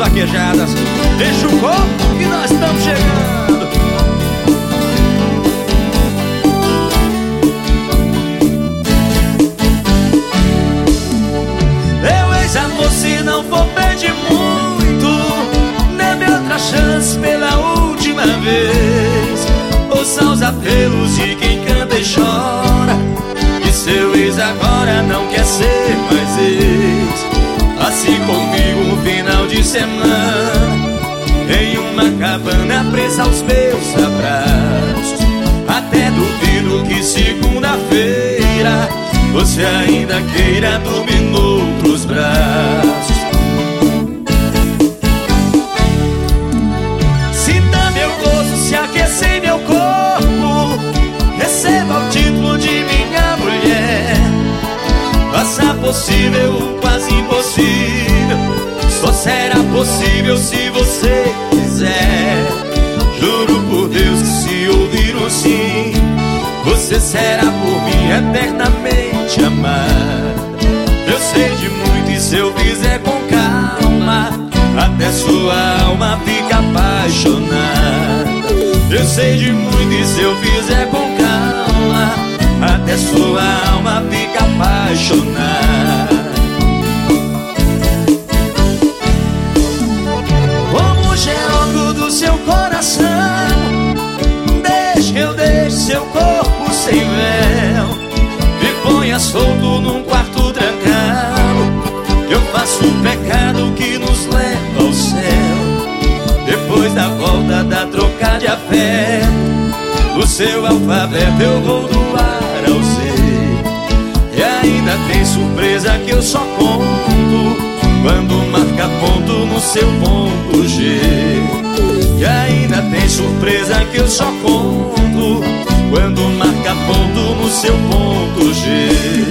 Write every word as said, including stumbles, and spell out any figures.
vaquejadas. Deixa o copo que nós estamos chegando. Meu ex-amor, se não for pedir muito, dê-me outra chance pela última vez. Ouça os apelos de quem canta e chora, que seu ex agora não quer ser mais ex. Passe comigo um final de semana em uma cabana presa aos meus abraços. Até duvido que segunda-feira você ainda queira dormir noutros braços. Sinta meu gosto, se aquecer meu corpo, receba o título de minha mulher. Faça possível o quase impossível, só será possível se você quiser. Juro por Deus que se ouvir um sim, você será por mim eternamente amada. Eu sei de muito e se eu fizer com calma, até sua alma fica apaixonada. Eu sei de muito e se eu fizer com calma, até sua alma fica apaixonada. Como geólogo do seu coração, deixe que eu deixe seu corpo sem véu, me ponha solto num quarto trancado, que eu faço um pecado que nos leva ao céu. Depois da volta da troca de afeto, o seu alfabeto eu vou do A ao Z. E ainda tem surpresa que eu só conto quando marca ponto no seu ponto G. E ainda tem surpresa que eu só conto quando marca ponto no seu ponto G.